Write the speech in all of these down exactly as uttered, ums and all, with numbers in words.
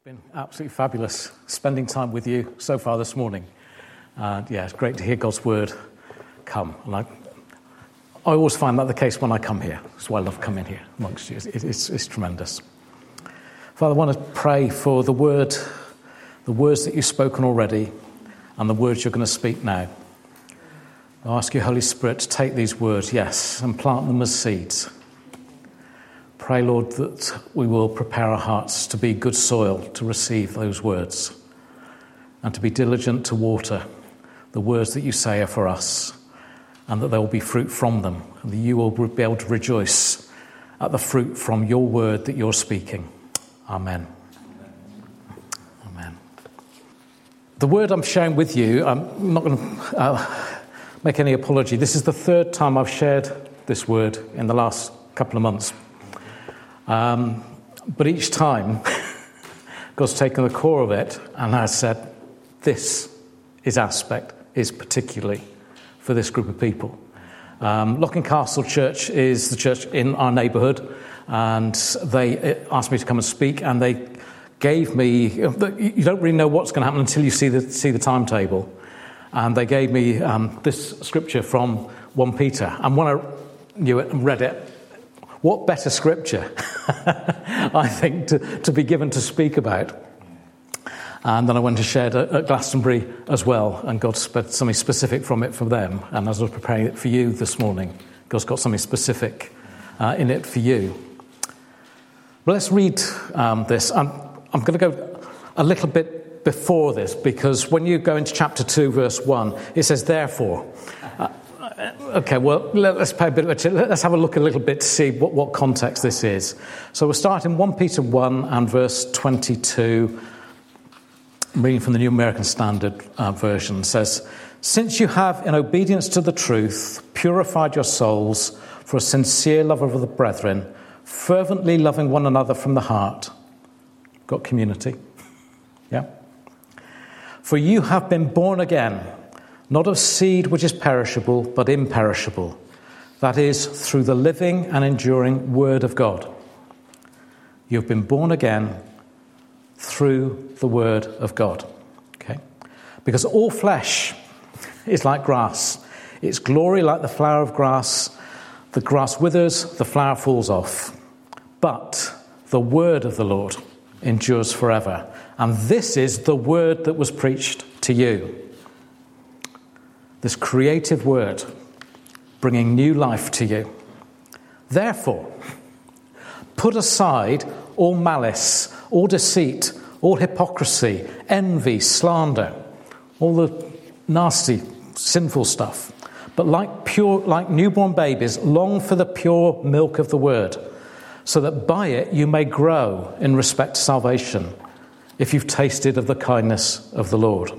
Been absolutely fabulous spending time with you so far this morning. And yeah, it's great to hear God's word come. And I, I always find that the case when I come here. That's why I love coming here amongst you. It's, it's, it's tremendous. Father, I want to pray for the word, the words that you've spoken already, and the words you're going to speak now. I ask you, Holy Spirit, to take these words, yes, and plant them as seeds. Pray, Lord, that we will prepare our hearts to be good soil to receive those words and to be diligent to water the words that you say are for us, and that there will be fruit from them, and that you will be able to rejoice at the fruit from your word that you're speaking. Amen. Amen. The word I'm sharing with you, I'm not going to uh, make any apology. This is the third time I've shared this word in the last couple of months. Um, but each time, God's taken the core of it and has said, this is aspect, is particularly for this group of people. Um, Locking Castle Church is the church in our neighbourhood, and they asked me to come and speak, and they gave me, you don't really know what's going to happen until you see the, see the timetable. And they gave me um, this scripture from First Peter. And when I knew it and read it, what better scripture, I think, to, to be given to speak about. And then I went and shared at, at Glastonbury as well, and God said something specific from it for them. And as I was preparing it for you this morning, God's got something specific uh, in it for you. Well, let's read um, this. I'm, I'm going to go a little bit before this, because when you go into chapter two, verse one, it says, therefore. Uh, Okay, well, let's pay a bit of a, let's have a look a little bit to see what, what context this is. So we'll start in First Peter one and verse twenty-two. I'm reading from the New American Standard uh, Version. It says, since you have, in obedience to the truth, purified your souls for a sincere love of the brethren, fervently loving one another from the heart. Got community? Yeah? For you have been born again, not of seed which is perishable, but imperishable. That is, through the living and enduring word of God. You have been born again through the word of God. Okay? Because all flesh is like grass. Its glory like the flower of grass. The grass withers, the flower falls off. But the word of the Lord endures forever. And this is the word that was preached to you. This creative word bringing new life to you. Therefore, put aside all malice, all deceit, all hypocrisy, envy, slander, all the nasty, sinful stuff. But like pure, like newborn babies, long for the pure milk of the word, so that by it you may grow in respect to salvation, if you've tasted of the kindness of the Lord.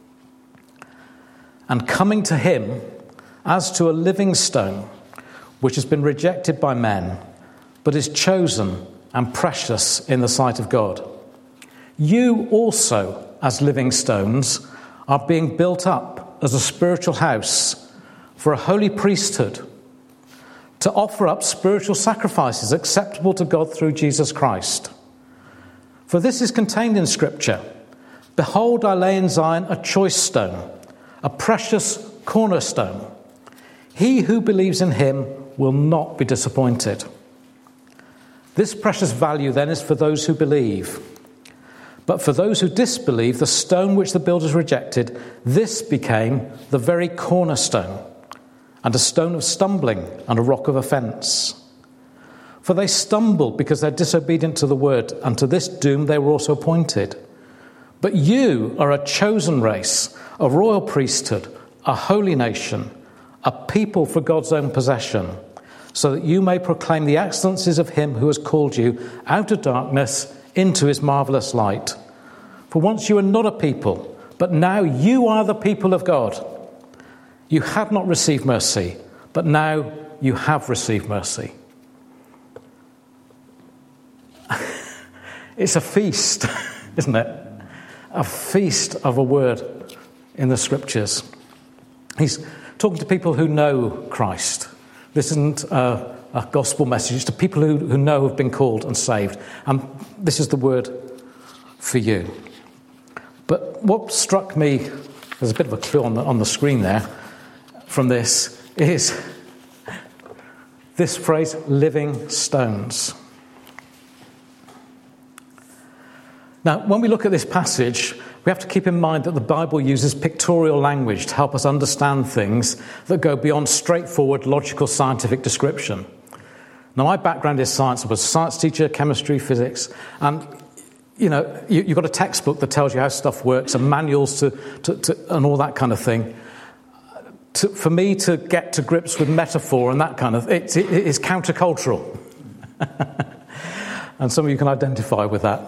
And coming to him as to a living stone, which has been rejected by men, but is chosen and precious in the sight of God. You also, as living stones, are being built up as a spiritual house for a holy priesthood, to offer up spiritual sacrifices acceptable to God through Jesus Christ. For this is contained in Scripture. Behold, I lay in Zion a choice stone, a precious cornerstone. He who believes in him will not be disappointed. This precious value then is for those who believe. But for those who disbelieve, the stone which the builders rejected, this became the very cornerstone, and a stone of stumbling and a rock of offence. For they stumbled because they're disobedient to the word, and to this doom they were also appointed. But you are a chosen race, a royal priesthood, a holy nation, a people for God's own possession, so that you may proclaim the excellencies of him who has called you out of darkness into his marvellous light. For once you were not a people, but now you are the people of God. You had not received mercy, but now you have received mercy. It's a feast, isn't it? A feast of a word in the Scriptures. He's talking to people who know Christ. This isn't a, a gospel message. It's to people who, who know have been called and saved. And this is the word for you. But what struck me, there's a bit of a clue on the, on the screen there from this, is this phrase, living stones. Now, when we look at this passage, we have to keep in mind that the Bible uses pictorial language to help us understand things that go beyond straightforward logical scientific description. Now, my background is science. I was a science teacher, chemistry, physics, and you know, you, you've got a textbook that tells you how stuff works and manuals to, to, to and all that kind of thing. To, for me to get to grips with metaphor and that kind of it, it, it is countercultural, and some of you can identify with that.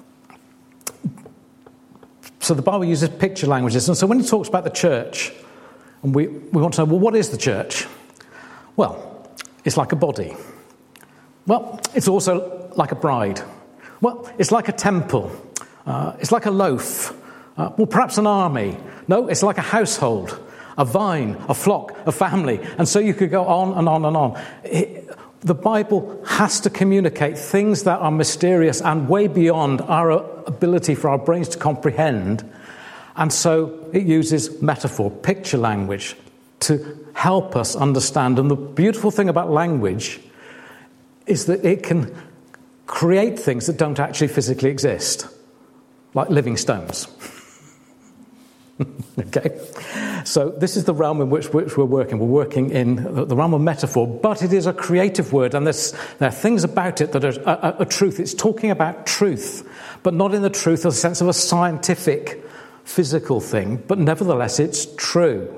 So the Bible uses picture languages. And so when it talks about the church, and we, we want to know, well, what is the church? Well, it's like a body. Well, it's also like a bride. Well, it's like a temple. Uh, it's like a loaf. Uh, well, perhaps an army. No, it's like a household, a vine, a flock, a family. And so you could go on and on and on. It, the Bible has to communicate things that are mysterious and way beyond our ability for our brains to comprehend. And so it uses metaphor, picture language, to help us understand. And the beautiful thing about language is that it can create things that don't actually physically exist, like living stones. Okay? So this is the realm in which, which we're working. We're working in the realm of metaphor, but it is a creative word, and there's, there are things about it that are a, a, a truth. It's talking about truth, but not in the truth of the sense of a scientific, physical thing, but nevertheless it's true.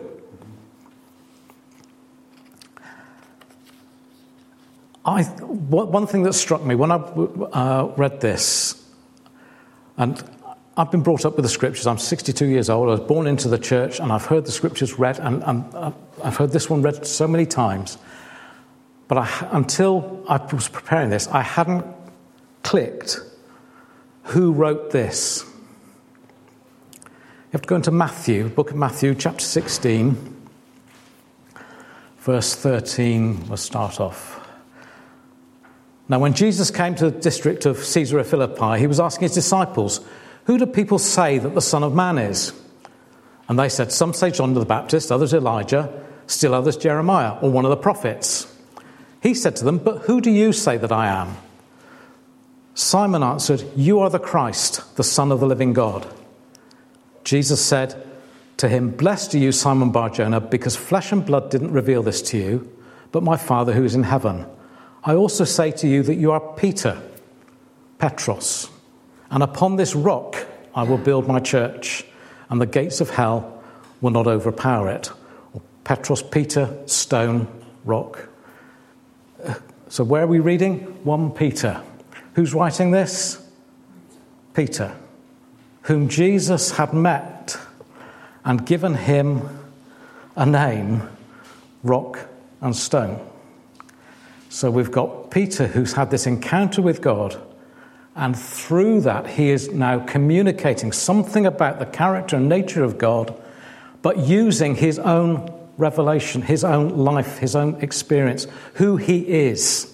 I, one thing that struck me when I uh, read this, and I've been brought up with the scriptures. I'm sixty-two years old. I was born into the church, and I've heard the scriptures read, and, and I've heard this one read so many times. But I, until I was preparing this, I hadn't clicked who wrote this. You have to go into Matthew, book of Matthew, chapter sixteen, verse thirteen. We'll start off. Now, when Jesus came to the district of Caesarea Philippi, he was asking his disciples, "Who do people say that the Son of Man is?" And they said, "Some say John the Baptist, others Elijah, still others Jeremiah, or one of the prophets." He said to them, "But who do you say that I am?" Simon answered, "You are the Christ, the Son of the living God." Jesus said to him, "Blessed are you, Simon Bar-Jonah, because flesh and blood didn't reveal this to you, but my Father who is in heaven. I also say to you that you are Peter, Petros, and upon this rock I will build my church, and the gates of hell will not overpower it." Or Petros, Peter, stone, rock. So where are we reading? First Peter. Who's writing this? Peter, whom Jesus had met and given him a name, rock and stone. So we've got Peter, who's had this encounter with God, and through that he is now communicating something about the character and nature of God, but using his own revelation, his own life, his own experience, who he is.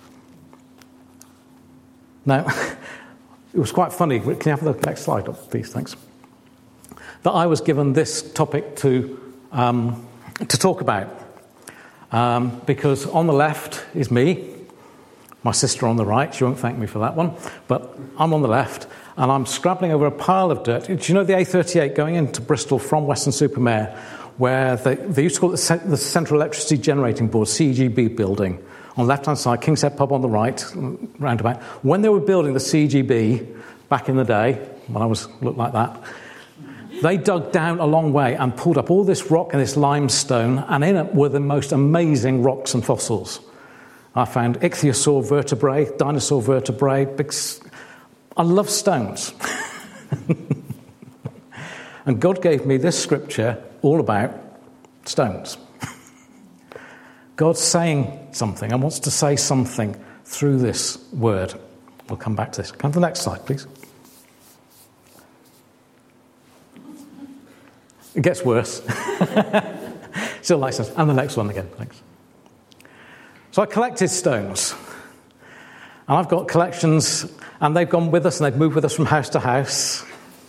Now, it was quite funny. Can you have the next slide up, please? Thanks. That I was given this topic to um, to talk about. Um, because on the left is me, my sister on the right. She won't thank me for that one, but I'm on the left, and I'm scrabbling over a pile of dirt. Do you know the A thirty-eight going into Bristol from Weston-super-Mare, where they, they used to call it the Central Electricity Generating Board, C E G B building, on the left-hand side, King's Head Pub on the right, roundabout. When they were building the C E G B back in the day, when I was looked like that, they dug down a long way and pulled up all this rock and this limestone, and in it were the most amazing rocks and fossils. I found ichthyosaur vertebrae, dinosaur vertebrae. Big... I love stones. And God gave me this scripture all about stones. God's saying something and wants to say something through this word. We'll come back to this. Come to the next slide, please. It gets worse. Still like stones. And the next one again, thanks. So I collected stones. And I've got collections, And they've gone with us and they've moved with us from house to house.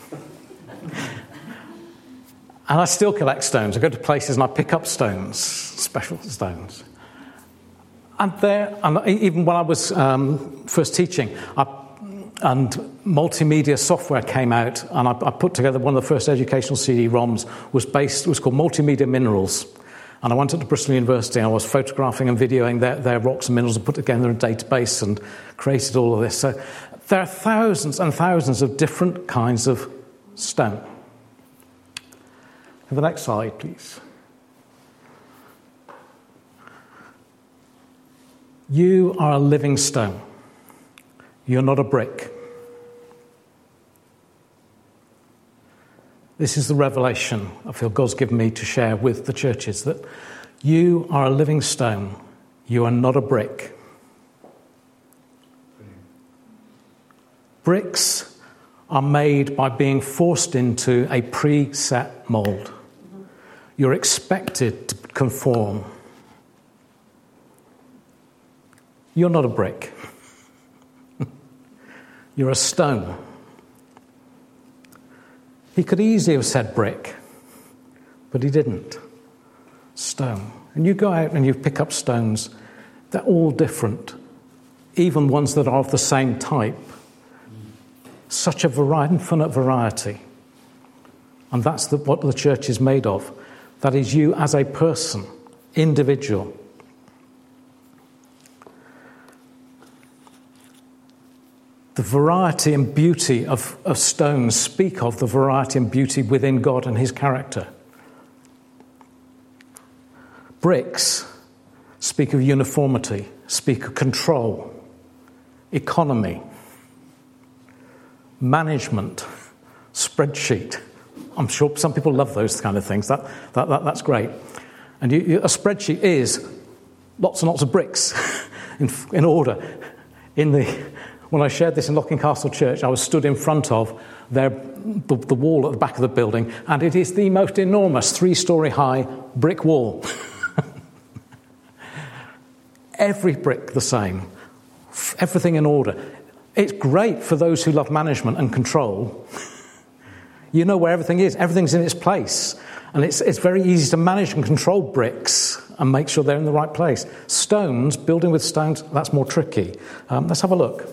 And I still collect stones. I go to places and I pick up stones, special stones. And there, and even when I was um, first teaching, I, and multimedia software came out, and I, I put together one of the first educational C D ROMs. was based was called Multimedia Minerals. And I went up to Bristol University and I was photographing and videoing their, their rocks and minerals and put together a database and created all of this. So there are thousands and thousands of different kinds of stone. And the next slide, please. You are a living stone. You're not a brick. This is the revelation I feel God's given me to share with the churches, that you are a living stone. You are not a brick. Bricks are made by being forced into a pre-set mould. You're expected to conform. You're not a brick. You're a stone. He could easily have said brick, but he didn't. Stone. And you go out and you pick up stones. They're all different, even ones that are of the same type. Such a variety, infinite variety. And that's the, what the church is made of. That is you as a person, individual. The variety and beauty of, of stones speak of the variety and beauty within God and his character. Bricks speak of uniformity, speak of control, economy, management, spreadsheet. I'm sure some people love those kind of things. That, that, that that's great. And you, you, a spreadsheet is lots and lots of bricks in, in order. In the when I shared this in Locking Castle Church, I was stood in front of their the, the wall at the back of the building, and it is the most enormous three-storey high brick wall. Every brick the same, everything in order. It's great for those who love management and control. You know where everything is. Everything's in its place. And it's it's very easy to manage and control bricks and make sure they're in the right place. Stones, building with stones, that's more tricky. Um, let's have a look.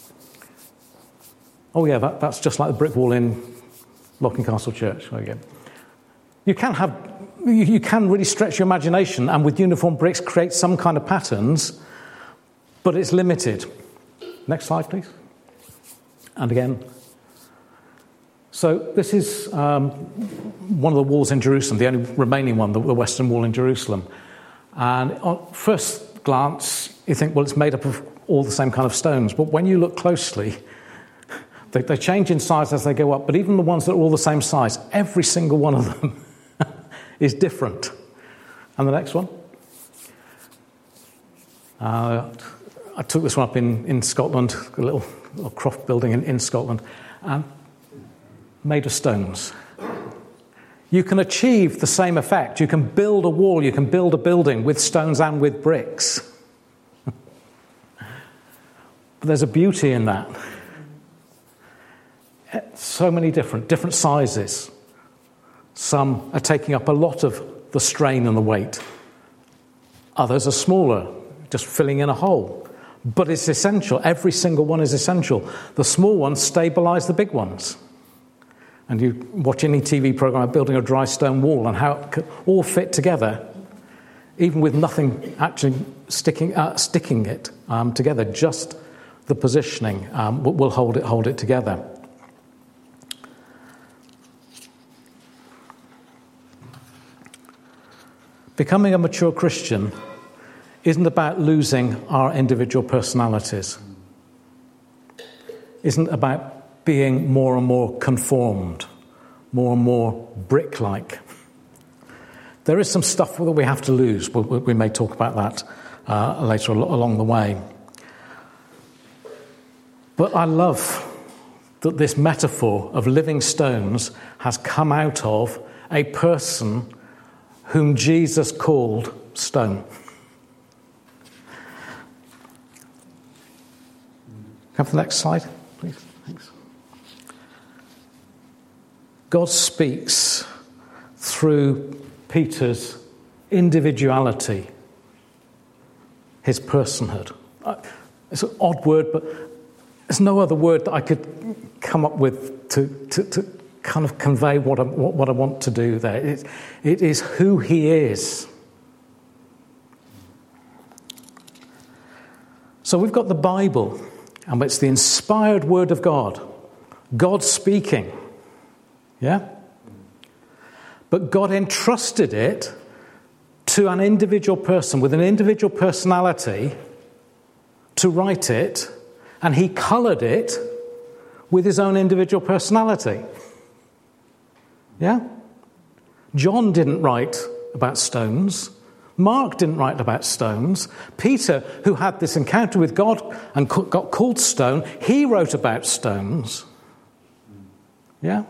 Oh yeah, that, that's just like the brick wall in Locking Castle Church. There you go. You can have, you, you can really stretch your imagination and with uniform bricks create some kind of patterns, but it's limited. Next slide, please. And again. So this is um, one of the walls in Jerusalem, the only remaining one, the, the Western Wall in Jerusalem. And at first glance, you think, well, it's made up of all the same kind of stones. But when you look closely, they, they change in size as they go up. But even the ones that are all the same size, every single one of them is different. And the next one. Uh, I took this one up in, in Scotland, a little, little croft building in, in Scotland. And made of stones. You can achieve the same effect. You can build a wall, you can build a building with stones and with bricks. But there's a beauty in that. So many different, different sizes. Some are taking up a lot of the strain and the weight. Others are smaller, just filling in a hole. But it's essential. Every single one is essential. The small ones stabilize the big ones. And you watch any T V program of building a dry stone wall and how it could all fit together, even with nothing actually sticking uh, sticking it um, together. Just the positioning um, will hold it hold it together. Becoming a mature Christian isn't about losing our individual personalities. Isn't about being more and more conformed, more and more brick-like. There is some stuff that we have to lose. We, we may talk about that uh, later along the way. But I love that this metaphor of living stones has come out of a person whom Jesus called stone. Have the next slide, please. Thanks. God speaks through Peter's individuality, his personhood. It's an odd word, but there's no other word that I could come up with to, to, to kind of convey what I, what, what I want to do there. It, it is who he is. So we've got the Bible, and it's the inspired word of God. God speaking. Yeah? But God entrusted it to an individual person with an individual personality to write it, and he coloured it with his own individual personality. Yeah? John didn't write about stones. Mark didn't write about stones. Peter, who had this encounter with God and got called stone, he wrote about stones. Yeah?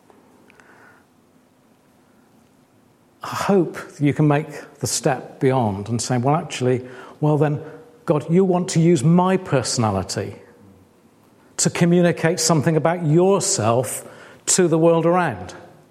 I hope you can make the step beyond and say, well, actually, well then, God, you want to use my personality to communicate something about yourself to the world around.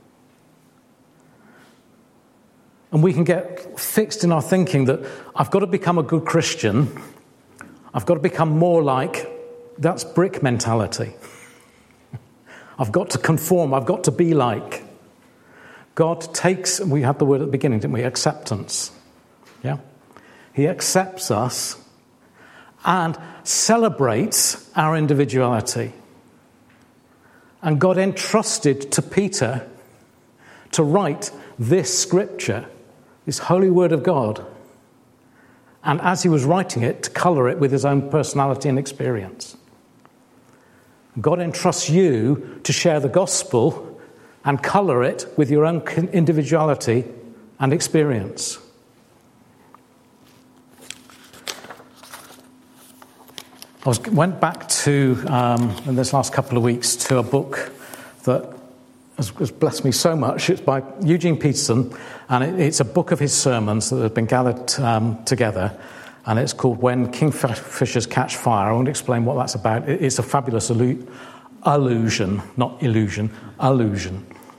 And we can get fixed in our thinking that I've got to become a good Christian. I've got to become more like, that's brick mentality. I've got to conform. I've got to be like. God takes, we had the word at the beginning, didn't we? Acceptance. Yeah? He accepts us and celebrates our individuality. And God entrusted to Peter to write this scripture, this holy word of God, and as he was writing it, to colour it with his own personality and experience. God entrusts you to share the gospel and colour it with your own individuality and experience. I was, went back to, um, in this last couple of weeks, to a book that has, has blessed me so much. It's by Eugene Peterson, and it, it's a book of his sermons that have been gathered um, together, and it's called When Kingfishers Catch Fire. I won't explain what that's about. It, it's a fabulous allu- allusion, not illusion, allusion.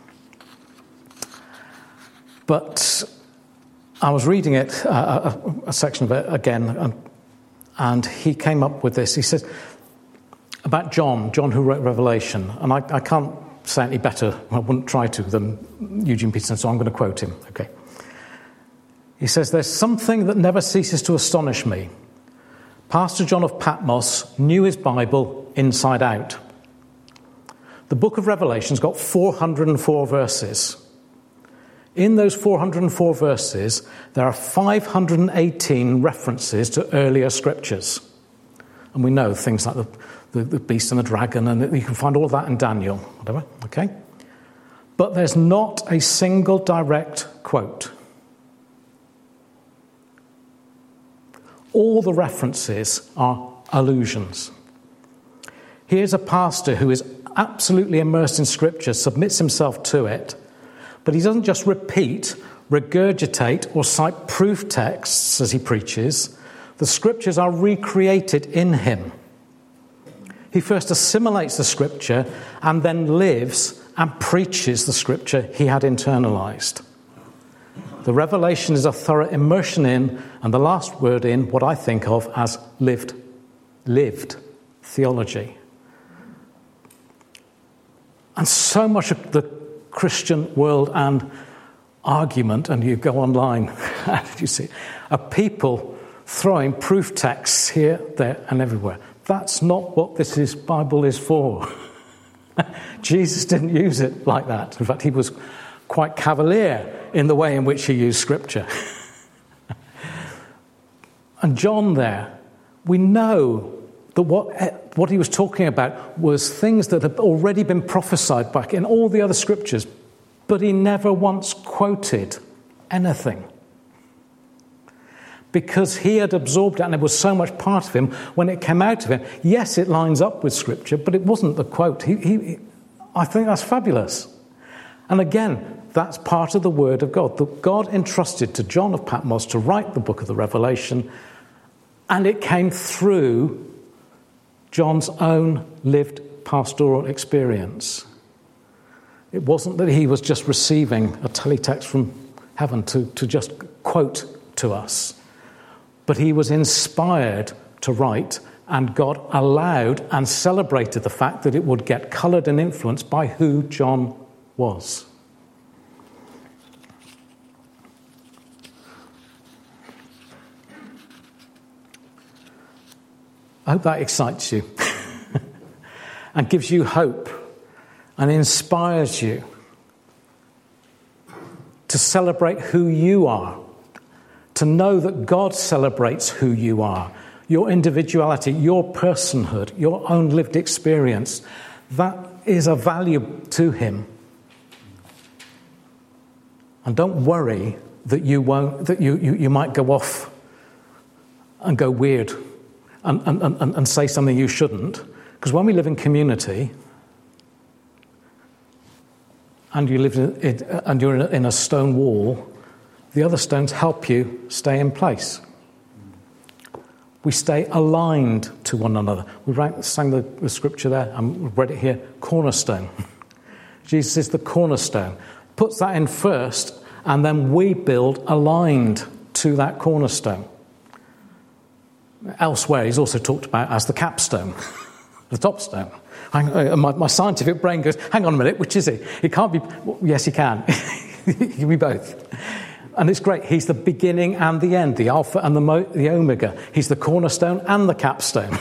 But I was reading it, uh, a, a section of it again, and, and he came up with this. He said, about John, John who wrote Revelation, and I, I can't say any better, I wouldn't try to, than Eugene Peterson, so I'm going to quote him. Okay. He says, there's something that never ceases to astonish me. Pastor John of Patmos knew his Bible inside out. The book of Revelation's got four hundred four verses. In those four hundred four verses, there are five hundred eighteen references to earlier scriptures. And we know things like the, the, the beast and the dragon, and you can find all of that in Daniel, whatever, okay? But there's not a single direct quote. All the references are allusions. Here's a pastor who is absolutely immersed in Scripture, submits himself to it, but he doesn't just repeat, regurgitate, or cite proof texts as he preaches. The Scriptures are recreated in him. He first assimilates the Scripture and then lives and preaches the Scripture he had internalized. The revelation is a thorough immersion in, and the last word in, what I think of as lived, lived theology. And so much of the Christian world and argument, and you go online, and you see, are people throwing proof texts here, there, and everywhere. That's not what this is, Bible is for. Jesus didn't use it like that. In fact, he was quite cavalier in the way in which he used Scripture. And John there, we know that what, what he was talking about was things that had already been prophesied back in all the other Scriptures, but he never once quoted anything. Because he had absorbed it, and it was so much part of him, when it came out of him, yes, it lines up with Scripture, but it wasn't the quote. He, he, I think that's fabulous. And again, that's part of the Word of God, that God entrusted to John of Patmos to write the book of the Revelation, and it came through John's own lived pastoral experience. It wasn't that he was just receiving a teletext from heaven to, to just quote to us, but he was inspired to write, and God allowed and celebrated the fact that it would get coloured and influenced by who John was. I hope that excites you and gives you hope and inspires you to celebrate who you are, to know that God celebrates who you are, your individuality, your personhood, your own lived experience. That is a value to him. And don't worry that you won't, that you, you, you might go off and go weird and, and, and, and say something you shouldn't. Because when we live in community, and you live in, it, and you're in a, in a stone wall, the other stones help you stay in place. We stay aligned to one another. We sang the, the scripture there, and we've read it here, cornerstone. Jesus is the cornerstone. Puts that in first, and then we build aligned to that cornerstone. Elsewhere, he's also talked about as the capstone, the top stone. I, my, my scientific brain goes, hang on a minute, which is he? He can't be... Well, yes, he can. He can be both. And it's great. He's the beginning and the end, the alpha and the, mo- the omega. He's the cornerstone and the capstone.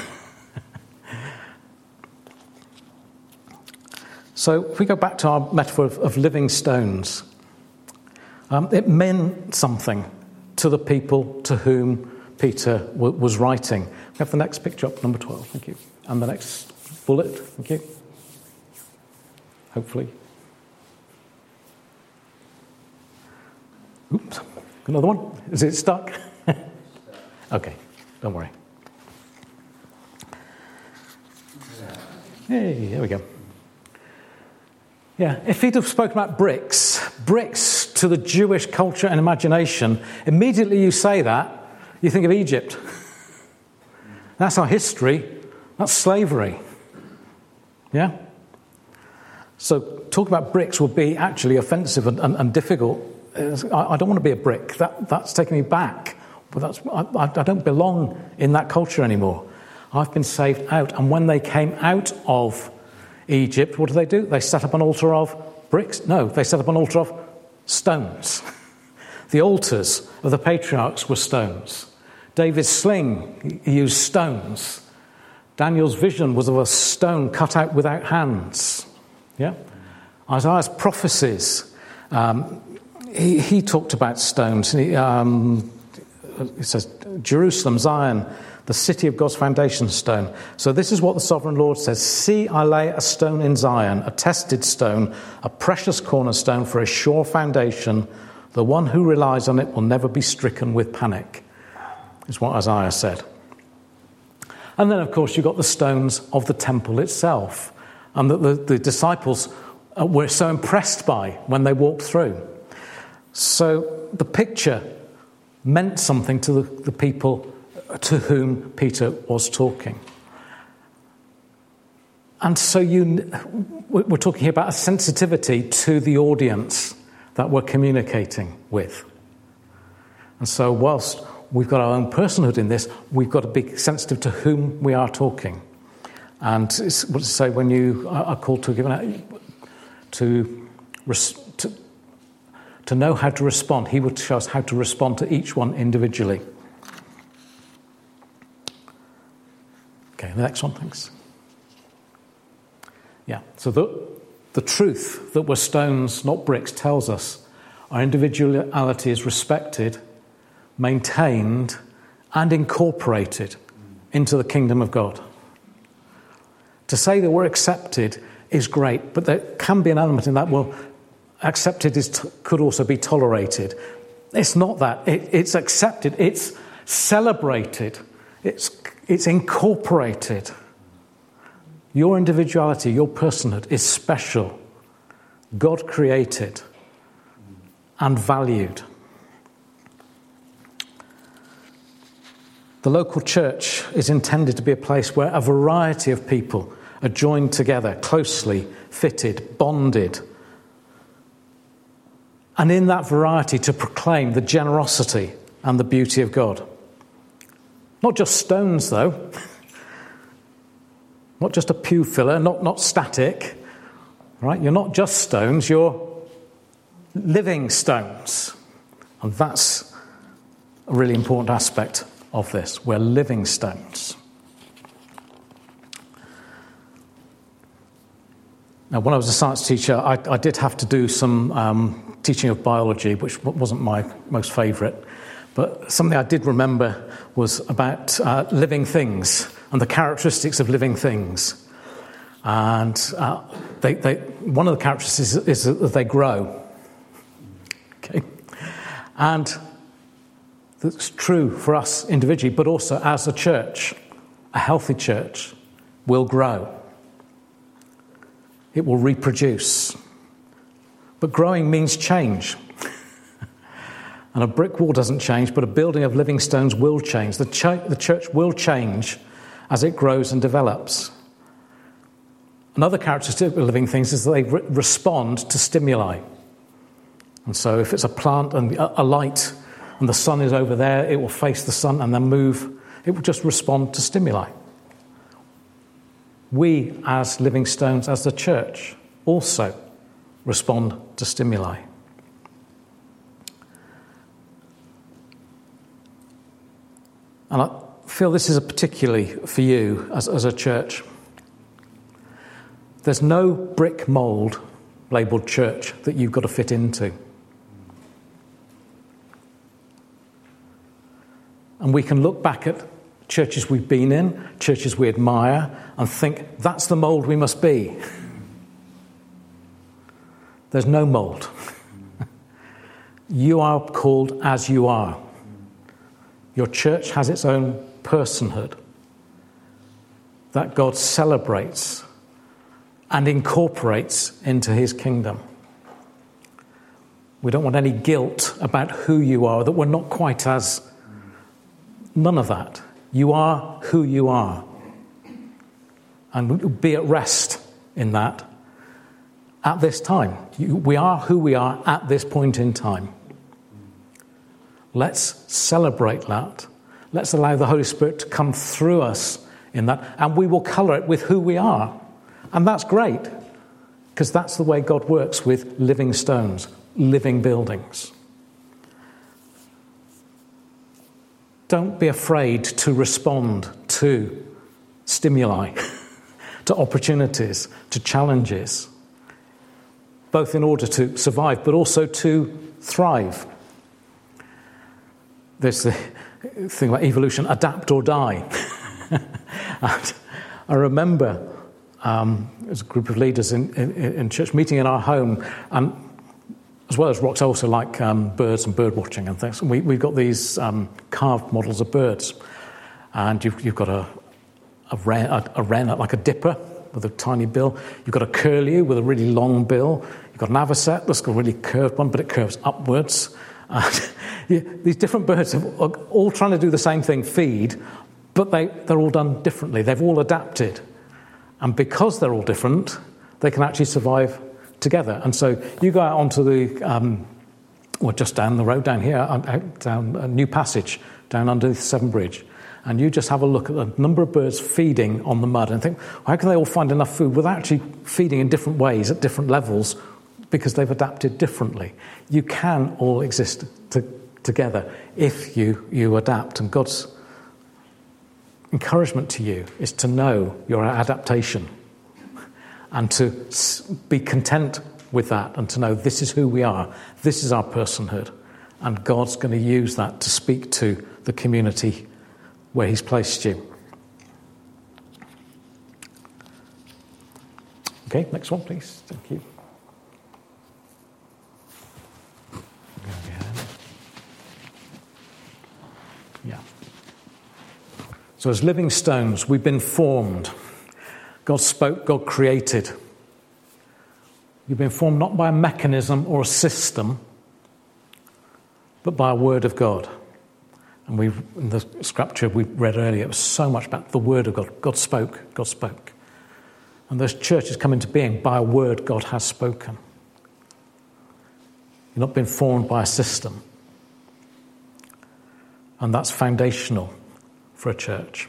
So if we go back to our metaphor of, of living stones, um, it meant something to the people to whom Peter w- was writing. We have the next picture up, number twelve, thank you. And the next bullet, thank you. Hopefully. Oops, another one. Is it stuck? Okay, don't worry. Hey, there we go. Yeah, if he'd have spoken about bricks, bricks to the Jewish culture and imagination, immediately you say that, you think of Egypt. That's our history. That's slavery. Yeah? So talk about bricks would be actually offensive and, and, and difficult. I, I don't want to be a brick. That, that's taking me back. But that's, I, I don't belong in that culture anymore. I've been saved out. And when they came out of Egypt, what do they do? They set up an altar of bricks? No, they set up an altar of stones. The altars of the patriarchs were stones. David's sling, he used stones. Daniel's vision was of a stone cut out without hands. Yeah? Isaiah's prophecies, um, he, he talked about stones. He, um, it says, Jerusalem, Zion, the city of God's foundation stone. So this is what the sovereign Lord says. See, I lay a stone in Zion, a tested stone, a precious cornerstone for a sure foundation. The one who relies on it will never be stricken with panic, is what Isaiah said. And then, of course, you've got the stones of the temple itself, and that the, the disciples uh, were so impressed by when they walked through. So the picture meant something to the, the people to whom Peter was talking. And so you, we're talking here about a sensitivity to the audience that we're communicating with. And so whilst we've got our own personhood in this, we've got to be sensitive to whom we are talking. And it's, what to say when you are called to give an, to, to to know how to respond. He would show us how to respond to each one individually. Okay, the next one, thanks. Yeah, so the, the truth that we're stones, not bricks, tells us our individuality is respected, maintained, and incorporated into the kingdom of God. To say that we're accepted is great, but there can be an element in that, well, accepted is t- could also be tolerated. It's not that. It, it's accepted. It's celebrated. It's it's incorporated. Your individuality, your personhood is special, God created, and valued. The local church is intended to be a place where a variety of people are joined together, closely fitted, bonded. And in that variety to proclaim the generosity and the beauty of God. Not just stones, though. Not just a pew filler, not, not static. Right? You're not just stones, you're living stones. And that's a really important aspect of this. We're living stones. Now, when I was a science teacher, I, I did have to do some um, teaching of biology, which wasn't my most favourite. But something I did remember was about uh, living things and the characteristics of living things. And uh, they, they, one of the characteristics is, is that they grow. Okay, and that's true for us individually, but also as a church. A healthy church will grow. It will reproduce. But growing means change. And a brick wall doesn't change, but a building of living stones will change. The, ch- the church will change as it grows and develops. Another characteristic of living things is that they re- respond to stimuli. And so if it's a plant and a, a light and the sun is over there, it will face the sun and then move. It will just respond to stimuli. We, as living stones, as the church, also respond to stimuli. And I feel this is a particularly for you as, as a church. There's no brick mould labelled church that you've got to fit into. And we can look back at churches we've been in, churches we admire, and think, that's the mould we must be. There's no mould. You are called as you are. Your church has its own personhood that God celebrates and incorporates into his kingdom. We don't want any guilt about who you are, that we're not quite as... None of that. You are who you are. And be at rest in that at this time. You, we are who we are at this point in time. Let's celebrate that. Let's allow the Holy Spirit to come through us in that. And we will colour it with who we are. And that's great. Because that's the way God works with living stones, living buildings. Don't be afraid to respond to stimuli, to opportunities, to challenges, both in order to survive, but also to thrive. There's the thing about evolution, adapt or die. And I remember um, as a group of leaders in, in, in church meeting in our home, and as well as rocks, I also like um, birds and bird watching and things. We, we've got these um, carved models of birds. And you've, you've got a, a, wren, a, a wren, like a dipper with a tiny bill. You've got a curlew with a really long bill. You've got an avocet that's got a really curved one, but it curves upwards. And these different birds are all trying to do the same thing, feed, but they, they're all done differently. They've all adapted. And because they're all different, they can actually survive together. And so you go out onto the, um, well, just down the road, down here, out down a New Passage, down under the Severn Bridge, and you just have a look at the number of birds feeding on the mud and think, well, how can they all find enough food without actually feeding in different ways at different levels because they've adapted differently? You can all exist to, together if you, you adapt. And God's encouragement to you is to know your adaptation and to be content with that and to know this is who we are, this is our personhood, and God's going to use that to speak to the community where he's placed you. Okay, next one, please. Thank you. Yeah. So as living stones, we've been formed. God spoke, God created. You've been formed not by a mechanism or a system, but by a word of God. And we, in the scripture we read earlier, it was so much about the word of God. God spoke, God spoke. And those churches come into being by a word God has spoken. You've not been formed by a system. And that's foundational for a church.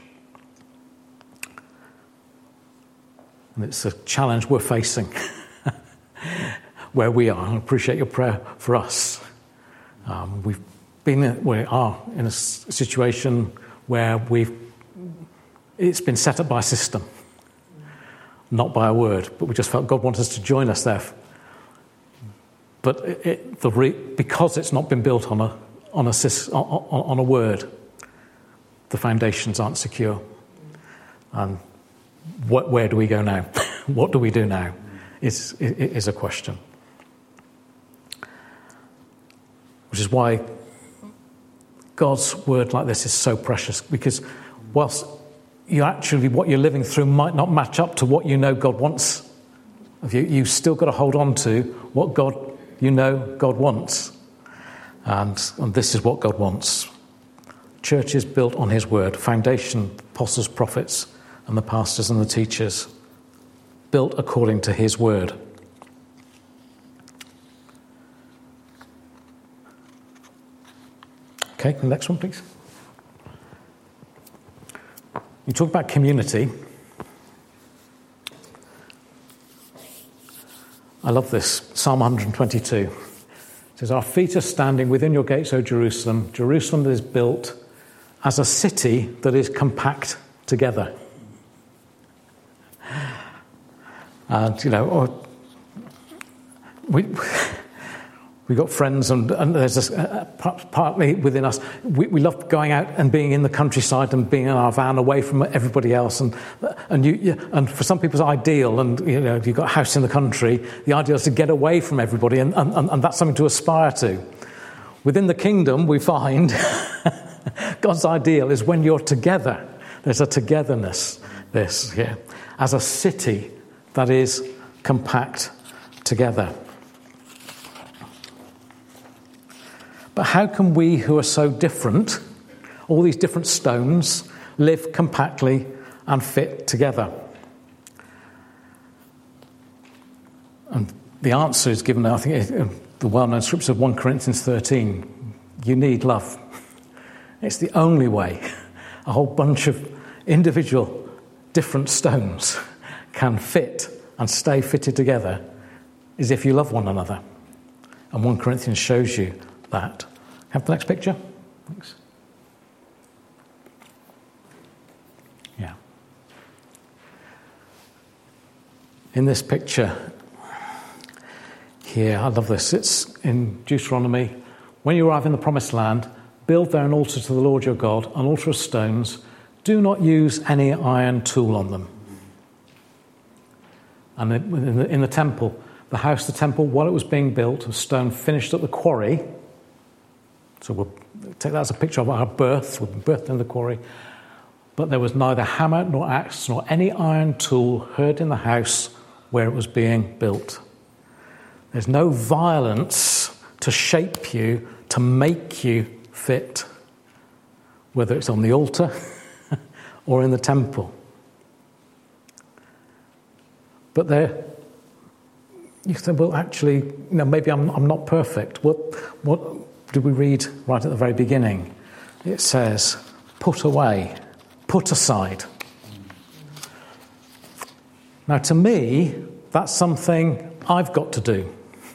And it's a challenge we're facing where we are. I appreciate your prayer for us. Um, we've been, we are in a situation where we've, it's been set up by a system, not by a word, but we just felt God wanted us to join us there. But it, it, the re, because it's not been built on a on a on, on a word, the foundations aren't secure. And what, where do we go now? What do we do now? Is is a question. Which is why God's word like this is so precious, because whilst you actually, what you're living through might not match up to what you know God wants of you, you've still got to hold on to what God, you know God wants. And, and this is what God wants. Church is built on his word, foundation, apostles, prophets, and the pastors and the teachers, built according to his word. Okay, the next one, please. You talk about community. I love this. Psalm one twenty-two. It says, our feet are standing within your gates, O Jerusalem. Jerusalem that is built as a city that is compact together. And, you know, or we... We've got friends, and, and there's this, uh, partly within us, we, we love going out and being in the countryside and being in our van away from everybody else. And and you, you and for some people it's ideal, and you know, if you've got a house in the country, the ideal is to get away from everybody, and, and, and that's something to aspire to. Within the kingdom, we find God's ideal is when you're together. There's a togetherness, this here, as a city that is compact together. But how can we who are so different, all these different stones, live compactly and fit together? And the answer is given, I think, in the well-known scripture of First Corinthians thirteen. You need love. It's the only way a whole bunch of individual different stones can fit and stay fitted together is if you love one another. And First Corinthians shows you that. Have the next picture? Thanks. Yeah. In this picture here, I love this. It's in Deuteronomy. When you arrive in the promised land, build there an altar to the Lord your God, an altar of stones. Do not use any iron tool on them. And in the, in the temple, the house, the temple, while it was being built, of stone finished at the quarry. So we'll take that as a picture of our birth. We're birthed in the quarry. But there was neither hammer nor axe nor any iron tool heard in the house where it was being built. There's no violence to shape you, to make you fit, whether it's on the altar or in the temple. But there, you say, well, actually, you know, maybe I'm, I'm not perfect. What, what did we read right at the very beginning? It says, put away, put aside. Now, to me, that's something I've got to do.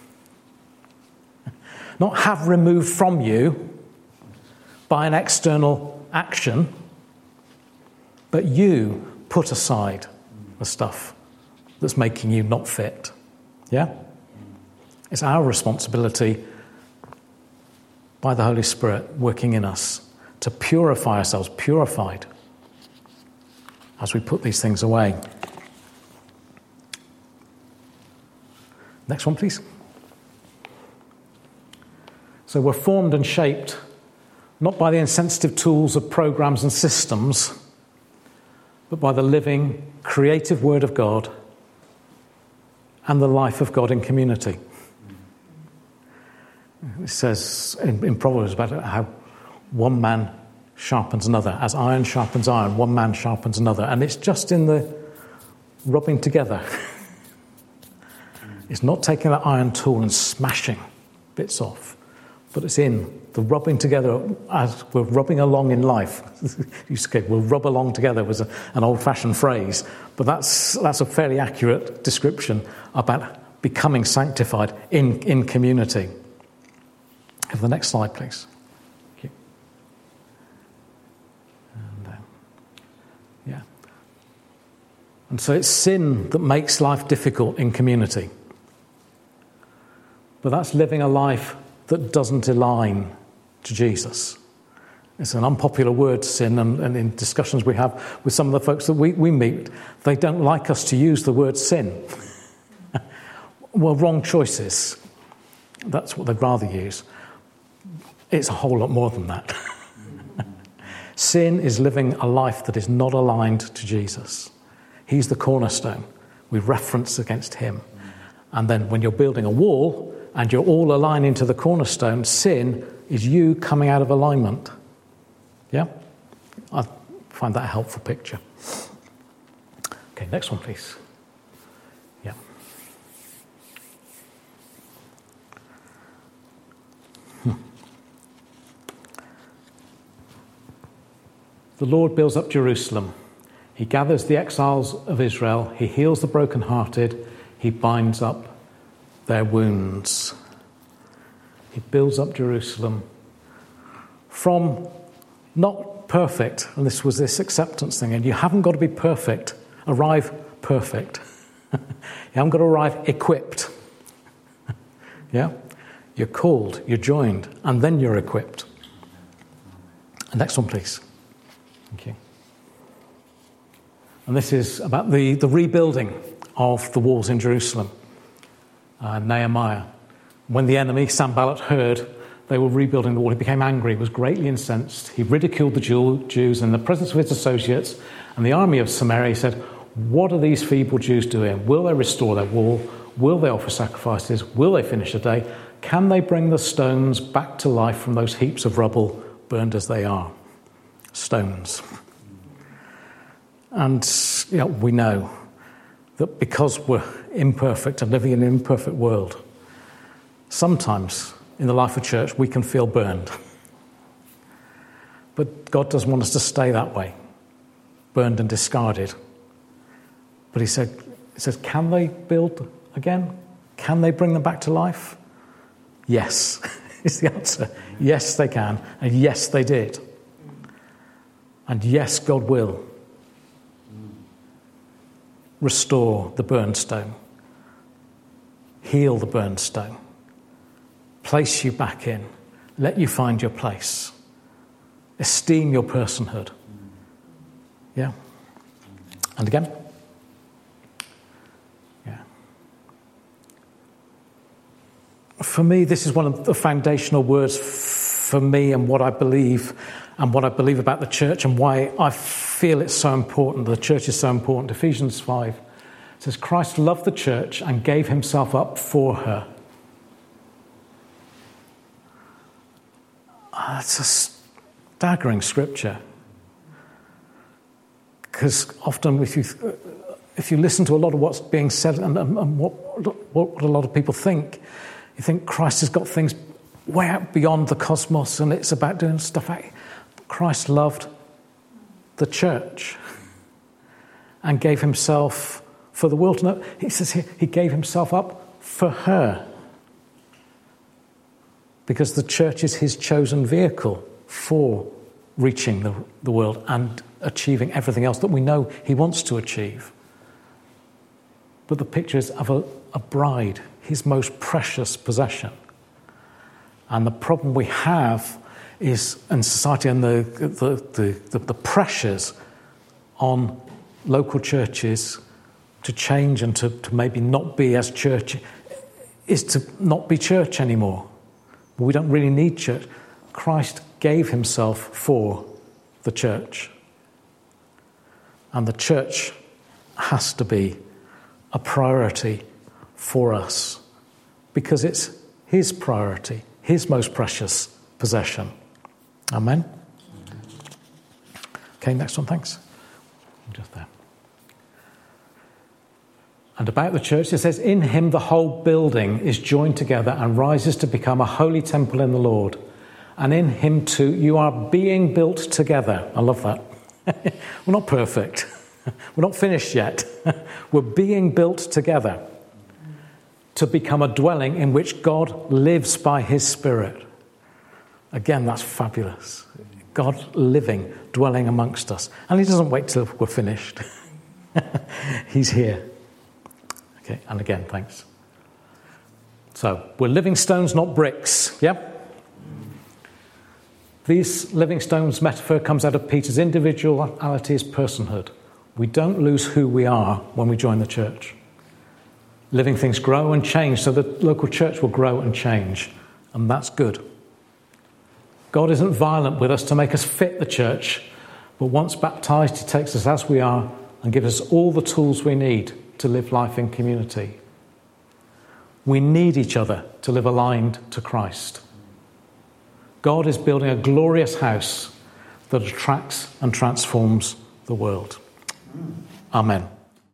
Not have removed from you by an external action, but you put aside the stuff that's making you not fit. Yeah? It's our responsibility by the Holy Spirit working in us to purify ourselves, purified, as we put these things away. Next one, please. So we're formed and shaped not by the insensitive tools of programs and systems, but by the living, creative Word of God and the life of God in community. It says in, in Proverbs about how one man sharpens another. As iron sharpens iron, one man sharpens another. And it's just in the rubbing together. It's not taking that iron tool and smashing bits off, but it's in the rubbing together as we're rubbing along in life. We'll rub along together was a, an old-fashioned phrase, but that's that's a fairly accurate description about becoming sanctified in, in community. Have the next slide, please. Thank you. And, uh, yeah. And so it's sin that makes life difficult in community. But that's living a life that doesn't align to Jesus. It's an unpopular word, sin, and, and in discussions we have with some of the folks that we, we meet, they don't like us to use the word sin. Well, wrong choices. That's what they'd rather use. It's a whole lot more than that. Sin is living a life that is not aligned to Jesus. He's the cornerstone. We reference against him. And then when you're building a wall and you're all aligning to the cornerstone, sin is you coming out of alignment. Yeah? I find that a helpful picture. Okay, next one, please. Yeah. Hmm. The Lord builds up Jerusalem. He gathers the exiles of Israel. He heals the brokenhearted. He binds up their wounds. He builds up Jerusalem from not perfect, and this was this acceptance thing, and you haven't got to be perfect, arrive perfect. You haven't got to arrive equipped. Yeah? You're called, you're joined, and then you're equipped. And next one, please. Thank you. And this is about the, the rebuilding of the walls in Jerusalem. Uh, Nehemiah. When the enemy, Sanballat, heard they were rebuilding the wall, he became angry, was greatly incensed. He ridiculed the Jews in the presence of his associates and the army of Samaria. He said, "What are these feeble Jews doing? Will they restore their wall? Will they offer sacrifices? Will they finish the day? Can they bring the stones back to life from those heaps of rubble, burned as they are?" Stones. And you know, we know that because we're imperfect and living in an imperfect world, sometimes in the life of church we can feel burned. But God doesn't want us to stay that way, burned and discarded. But he said, he says, can they build again? Can they bring them back to life? Yes, is the answer. Yes, they can. And yes, they did. And yes, God will restore the burned stone, heal the burned stone, place you back in, let you find your place, esteem your personhood. Yeah? And again? Yeah. For me, this is one of the foundational words for me and what I believe and what I believe about the church and why I feel it's so important, the church is so important. Ephesians five says, Christ loved the church and gave himself up for her. Uh, it's a staggering scripture. Because often if you, if you listen to a lot of what's being said and, and, and what, what a lot of people think, you think Christ has got things way out beyond the cosmos and it's about doing stuff. Christ loved the church and gave himself for the world to know. He says here, he gave himself up for her because the church is his chosen vehicle for reaching the, the world and achieving everything else that we know he wants to achieve. But the picture is of a, a bride, his most precious possession. And the problem we have is in society and the the, the, the, the pressures on local churches to change and to, to maybe not be as church is to not be church anymore. We don't really need church. Christ gave himself for the church. And the church has to be a priority for us because it's his priority, his most precious possession. Amen? Okay, next one, thanks. Just there. And about the church, it says, in him the whole building is joined together and rises to become a holy temple in the Lord. And in him too, you are being built together. I love that. We're not perfect. We're not finished yet. We're being built together to become a dwelling in which God lives by his Spirit. Again, that's fabulous. God living, dwelling amongst us. And he doesn't wait till we're finished. He's here. Okay, and again, thanks. So, we're living stones, not bricks. Yeah? These living stones metaphor comes out of Peter's individuality as personhood. We don't lose who we are when we join the church. Living things grow and change, so the local church will grow and change. And that's good. God isn't violent with us to make us fit the church, but once baptized, he takes us as we are and gives us all the tools we need to live life in community. We need each other to live aligned to Christ. God is building a glorious house that attracts and transforms the world. Amen.